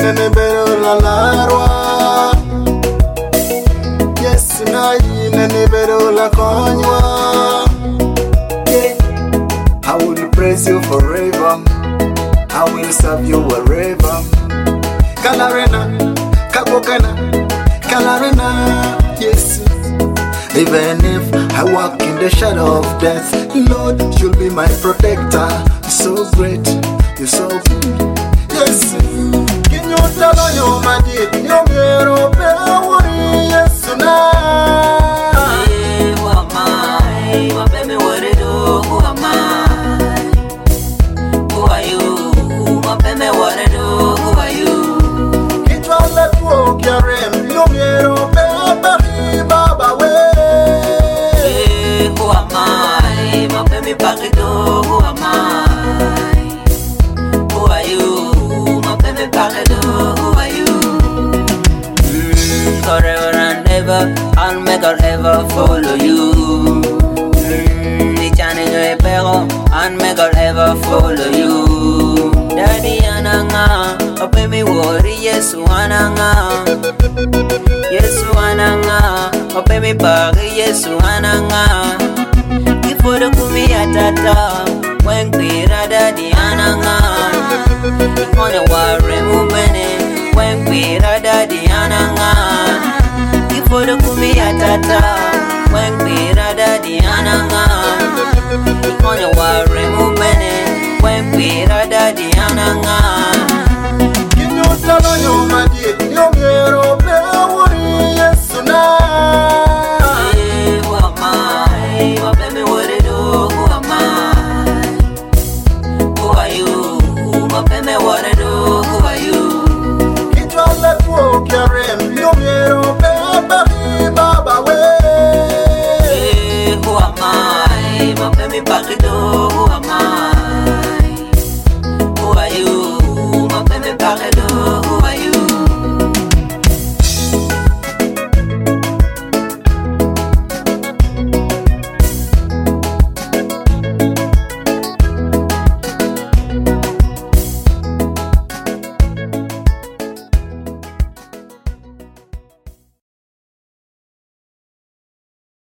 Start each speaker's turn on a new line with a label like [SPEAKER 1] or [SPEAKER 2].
[SPEAKER 1] nene bero la larwa. Yes, na nene bero la konywa. Yeah. I will praise you forever. I will serve you wherever. Kalarena, Kabokana, Kalarena, yes. Even if I walk in the shadow of death, Lord, you'll be my protector. You're so great, you're so good. Yes. Can you tell on your magic? You're very powerful. Yes, now.
[SPEAKER 2] Who am I? What am I? What do? Who am I? Who are you? What am I? What do? Who are you?
[SPEAKER 1] It's all that walk your rim. You're very Baba way.
[SPEAKER 2] Who am I? What am I? Who am I? Who are you? What am I? Who are you? Forever and ever, I'll make her ever follow you. And make her ever follow you. Daddy ananga, open me worry, Yesu ananga. Yesu ananga, open me bari, Yesu ananga. Before the kumi atata, when queera daddy ananga. On the worry mubene, when queera daddy ananga. Before the kumi atata, when queera daddy ananga. On the worry mubene, when queera daddy ananga.
[SPEAKER 1] Can you tell on your magic? You're very powerful. Yes, now.
[SPEAKER 2] Who am I? What am I? What do? Who am I? Who are you? What am I? What do? Who are you?
[SPEAKER 1] It's all that walk your rim. You're very Baba way.
[SPEAKER 2] Who am I? What am I?